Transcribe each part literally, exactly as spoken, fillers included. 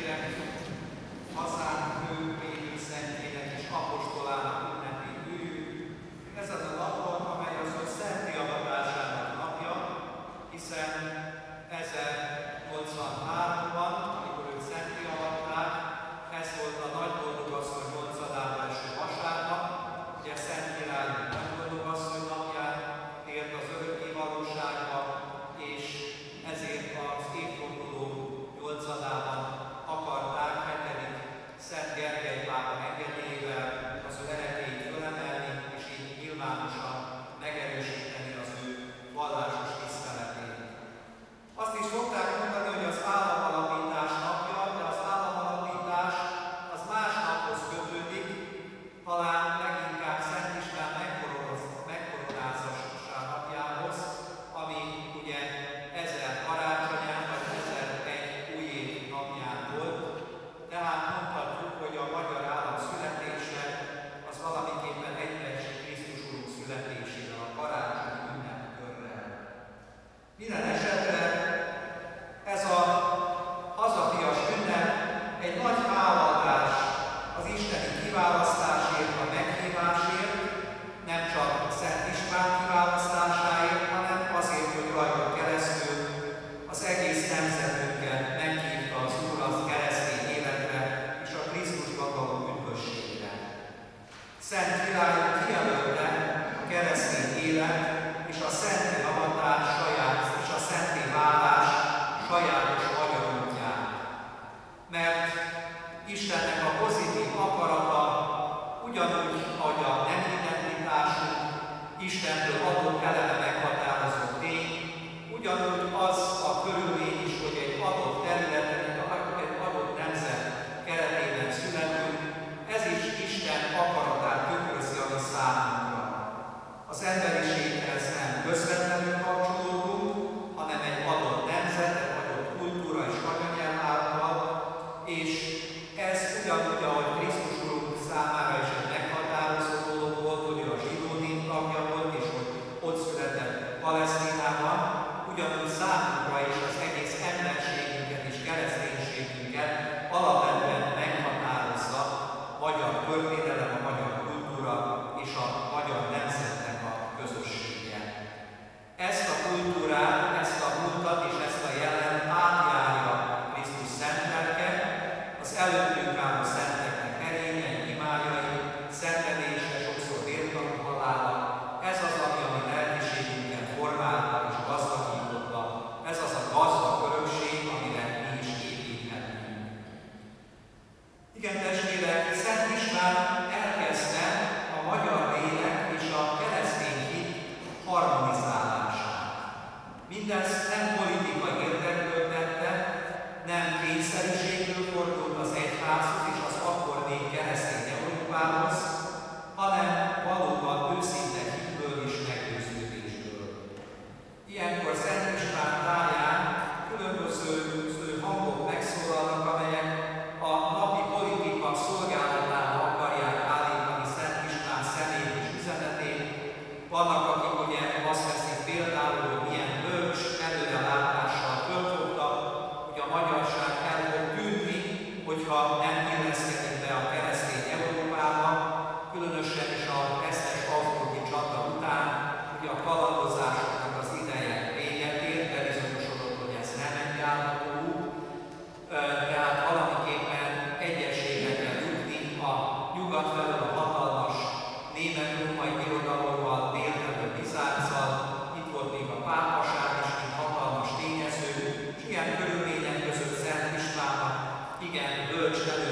igen, bölcs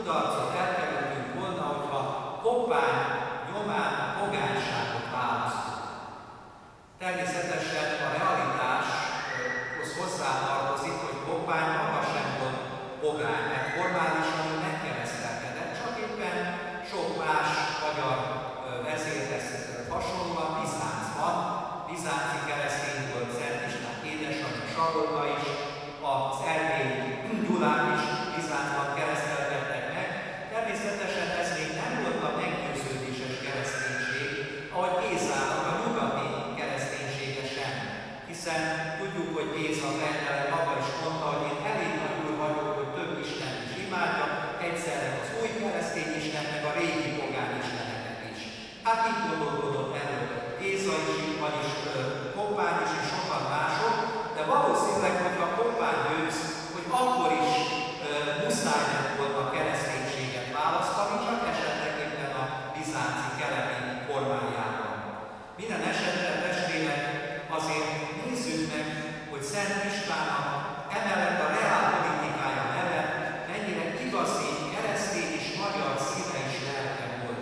kudarcot elkerültünk volna, hogyha koppány nyomán a pogányságot választunk. Természetesen a realitáshoz hozzátartozik, hogy koppány maga sem volt pogány, mert formálisan ő megkeresztelkedett, csak éppen sok más magyar vezérhez hasonlóan Bizáncban, bizánci keresztény volt Szent István édesanyja Sarolta is, az erdélyi Gyulán is Bizáncban keresztelkedtek meg. Természetesen ez még nem volt a meggyőződéses kereszténység, ahogy Gézának a nyugati kereszténysége sem. Hiszen tudjuk, hogy Géza fejtelen maga is mondta, hogy én elég nagyul vagyok, hogy több Istent is imádjak, egyszerre az új keresztény Isten, meg a régi pogány isteneket is. Hát így gondolkodott erről Géza is, vagyis Koppány is, és sokan mások, de valószínűleg, hogyha Koppány győz, hogy akkor is e, muszáj lett volna a kereszténységet választani, csak esetleg éppen a bizánci keleti formájában. Minden esetre testvérek, azért nézzük meg, hogy Szent Istvánnak emellett a reálpolitikája mellett mennyire igazi keresztény és magyar szíve és lelke volt.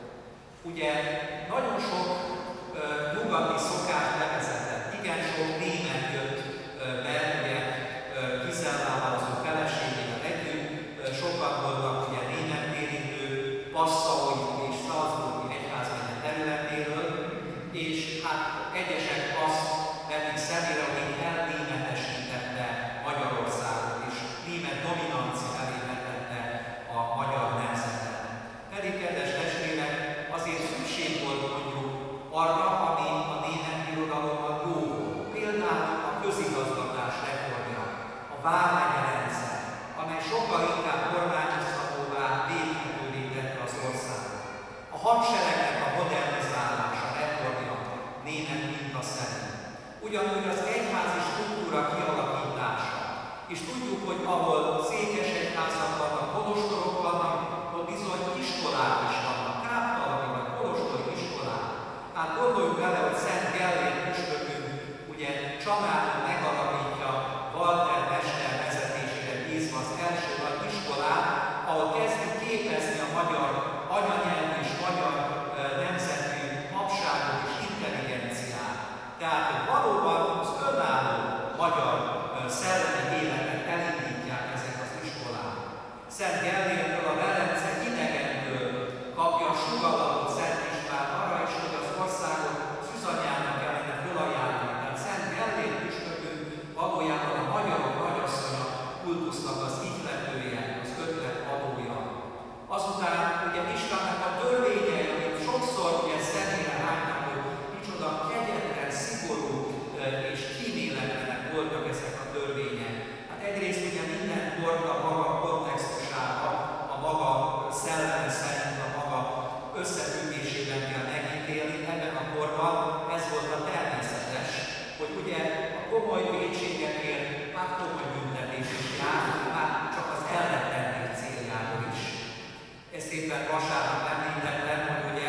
Ugye nagyon sok e, nyugati szokás levezetett, igen sok német jött be, ugye Gizellával, az ő feleségével együtt, sokan voltak ugye német érintő, Passau és Salzburgi egyházmegye területéről, és hát egyesek azt vetik szemére, hogy így elnémetesítette Magyarországot, és német dominancia elé vetette a magyar nemzetet. Pedig, kedves testvérek, azért szükség volt mondjuk arra, ami a német birodalomban jó volt. Például a közigazgatás reformja, a vármegyerendszer, amely sokkal inkább kormányozhatóvá, védhetővé tette az országot. A hadseregnek a modernizálása, reformja német minta szerint. Ugyanúgy az egyházi struktúra kialakítása. És tudjuk, hogy ahol székesegyházak vannak, kolostorok vannak, ott bizony iskolák is vannak, káptalani vagy kolostori iskolák. Hát gondoljuk bele, hogy Szent Gellért püspökünk ugye Csamáron megalapítja Walter mester vezetésére bízva az első nagy iskolát, ahol kezdi képezni a magyar anyanyelvű és magyar e, nemzetű papságot és intelligenciát. Tehát, hogy valóban az önálló magyar e, szellemi életet elindítják ezek az iskolák. Szent Gellértől a Velence idegenből kapja a sugallapot Szent István arra is, hogy az országot Szűzanyának kellene fölajánlani. Tehát Szent Gellért püspökünk valójában a magyarok nagyasszonya kultusznak az ihletője, az ötlet adója. Azután ugye Istvánnak a törvényei, amit sokszor ugye szemére hánynak, hogy micsoda kegyetlen, szigorú és kíméletlenek voltak ezek a törvények. Hát egyrészt ugye minden kort a maga kontextusába, a maga szelleme szerint, a maga összefüggésében kell megítélni. Ebben a korban ez volt a természetes, hogy ugye a komoly vétségekért hát komoly büntetés is jár, hát csak az elrettentés céljából is. Ezt éppen vasárnap említettem, hogy ugye,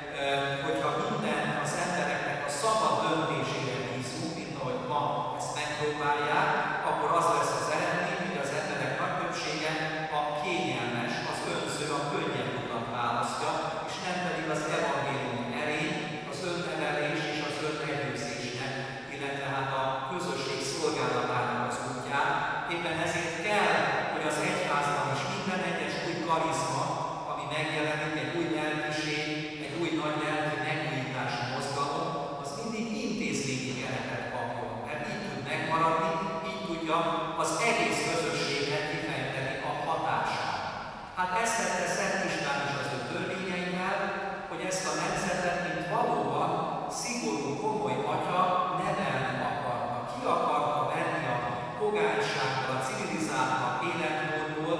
hogyha minden az embereknek a szabad döntésére bízunk, mint ahogy ma ezt megpróbálják, akkor az lesz az eredmény, hogy az emberek nagy többsége a kényelmes, az önző, a könnyebb utat választja, és nem pedig az evangélium erény, az önnevelés és az önmegőrzésnek, illetve hát a közösség szolgálatának az útján. Éppen ezért kell, hogy az egyházban is minden egyes új karizma, ami megjelenik, egy új lelkiség, egy új nagy lelki megújítási mozgalom, az mindig intézményi keretet kapjon, mert így tud megmaradni, így tudja az egész közösséget kifejteni a hatását. Hát ezt tette Szent István is az ő törvényeivel, hogy ezt a nemzetet, mint valóban szigorú, komoly atya nevelni akarta. Ki akarta venni a pogányságból, a civilizáltabb életmódból,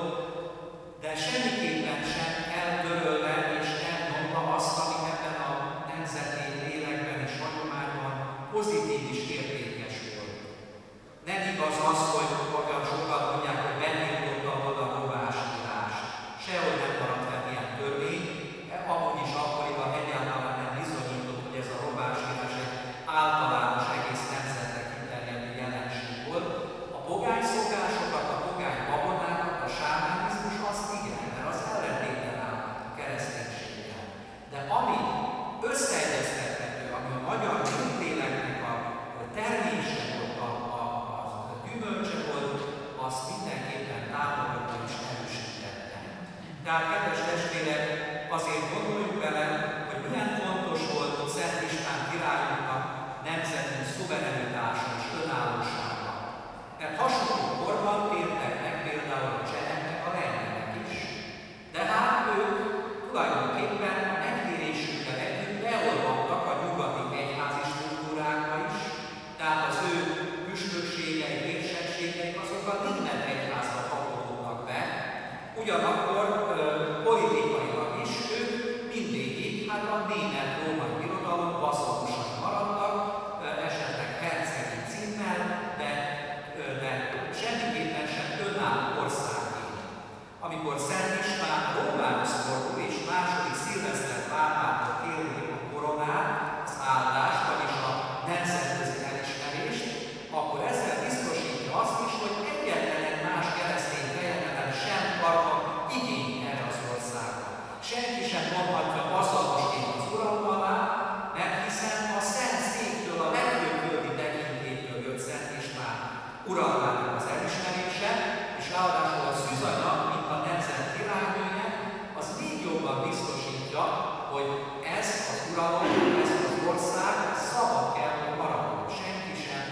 de semmiképpen sem eltörölve és elmondta azt, ami ebben a nemzeti lélekben és hagyományban pozitív és értékes volt. Nem igaz az, hogy olyan sokan mondják, hogy betiltotta volna a rovásírást. Sehogy nem maradt fel ilyen törvény, amúgy is akkoriban egyáltalán nem bizonyított, hogy ez a rovásírás egy általános egész nemzetre kiterjedő jelenség volt. A pogány szokásokat kedves testvérek, azért gondoljunk bele, hogy milyen fontos volt Szent István királyunknak nemzetünk szuverenitása és önállósága. Mert hasonló korban tértek meg például a cseheknek, a lengyelek is. De hát ők tulajdonképpen a megtérésükkel együtt beolvadtak a nyugati egyházi struktúrákba is, tehát az ő püspökségeik, érsekségeik azok a német egyházba kapcsolódnak be, ugyanakkor politikailag is ők mindvégig hát a német-római birodalom vazalosai maradtak, esetleg hercegi címmel, de, de semmiképpen sem önálló országként. Amikor Szent István Rómához fordul és második szilveszter pápától kérni a koronát, az áldást, vagyis a nemzetközi elismerést, akkor ezzel biztosítja azt is, hogy egyetlen egy más keresztény fejedelem sem kaphat igény erre az országra. Senki sem mondhatja vazalosként az uralom alá, mert hiszen a Szent Széktől, a legfőbb földi tekintétől jött Szent István uralmának az elismerése, és ráadásul a szűzanya, mint a nemzet királynője, az még jobban biztosítja, hogy ez az uralom, ez az ország szabad kell, hogy maradjon. Senki sem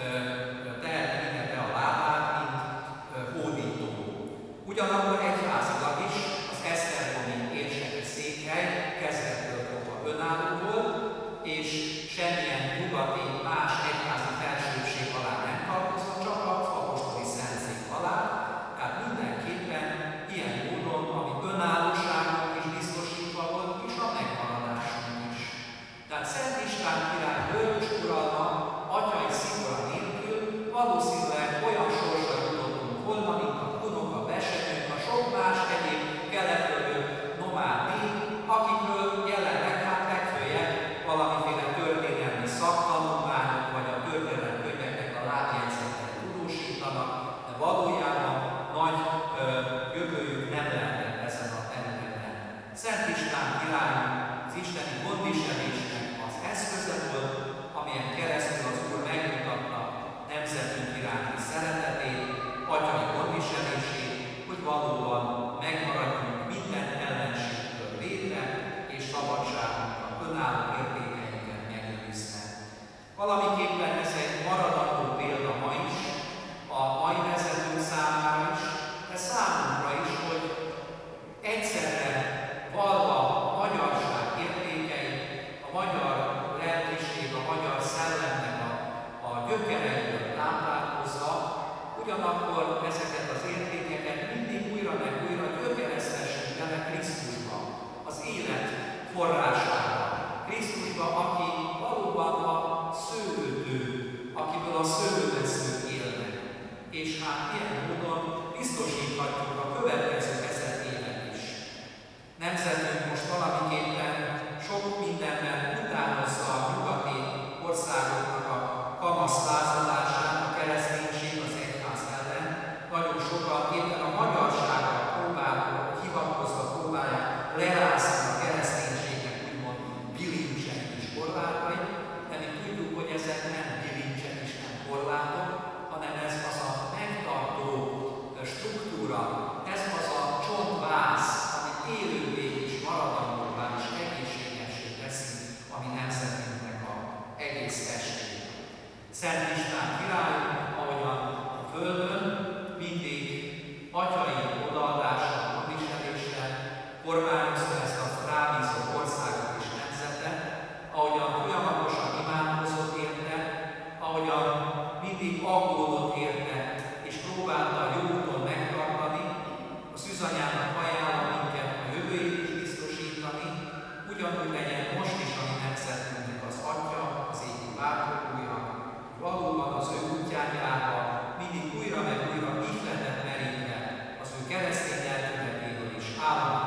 teheti ide be a lábát, mint ö, hódító. Ugyanakkor egyházilag is az esztergomi érseki székhely kezdettől fogva önálló volt, és semmilyen nyugati más egyházi felsőbbség alá nem tartozott, csak az apostoli szentszék alá. Tehát mindenképpen ilyen módon, ami önállóságnak is biztosítva volt, és a megmaradásnak is. Tehát Szent István király bölcs uralma, atyai szigora nélkül valószínűleg olyan sorsra jutottunk volna, mint a kunok, a besenyők, a sok más egyéb keletről nomád nép, akikről jelenleg hát legfőjebb valamiféle történelmi szaktanulmányok, vagy a történelmi könyveknek a lábjegyzetek tudósítanak, de valójában nagy ö, jövőjük nem lehetett ezen a területen. Szent István király az isteni gondviselésnek az eszköze volt, amilyen keresztül az Úr megmutatta nemzetünk iránti szeretetét, atyai gondviselését, hogy valóban megmaradjunk minden ellenségtől védve, és szabadságunknak önálló értékeinket megőrizve. Valamiképpen ez egy maradandó példa ma is, a mai vezetők számára is, de számunkra is, hogy egyszerre valva a magyarság értékeit, a magyar lelkiség, a magyar szellemnek a, a gyökereiből táplálkozva, ugyanakkor ezeket az értékeket mindig újra meg újra gyökeresztessük bele Krisztusba, az élet forrásába. Krisztusba, aki valóban a szőlődő, akiből a szőlődeszők élnek. És hát ilyen módon biztosíthatjuk a következő ezer évet is. Nemzetünk most valamiképpen sok mindenben utánozza a nyugati országoknak a kamaszlázadását, a kereszténység az egyház ellen. Nagyon sokan éppen a magyarságra próbálnak, hivatkozva próbálják lerázni a kereszténységnek úgymond bilincsek és korlátai, de mi tudjuk, hogy ezek nem bilincsek és nem korlátok, hanem ez az a megtartó struktúra, ez az a csontváz, ami élővé és maradandóvá és egészségessé teszi a mi nemzetünknek a egész testét. Szent István király, ahogyan a Földön mindig atyai odaadással, gondviseléssel kormányozta ezt a rábízott országot és nemzetet, ahogyan folyamatosan imádkozott érte, ahogyan mindig aggódott érte, és próbálta a jó úton megtartani, a szűzanyának ajánlva minket a jövőjét is biztosítani, ugyanúgy legyen most is a mi nemzetünknek az Atya, az égi váltója, valóban az ő útján járva, mindig újra meg újra ihletet merítve az ő keresztény lelkületéből és államát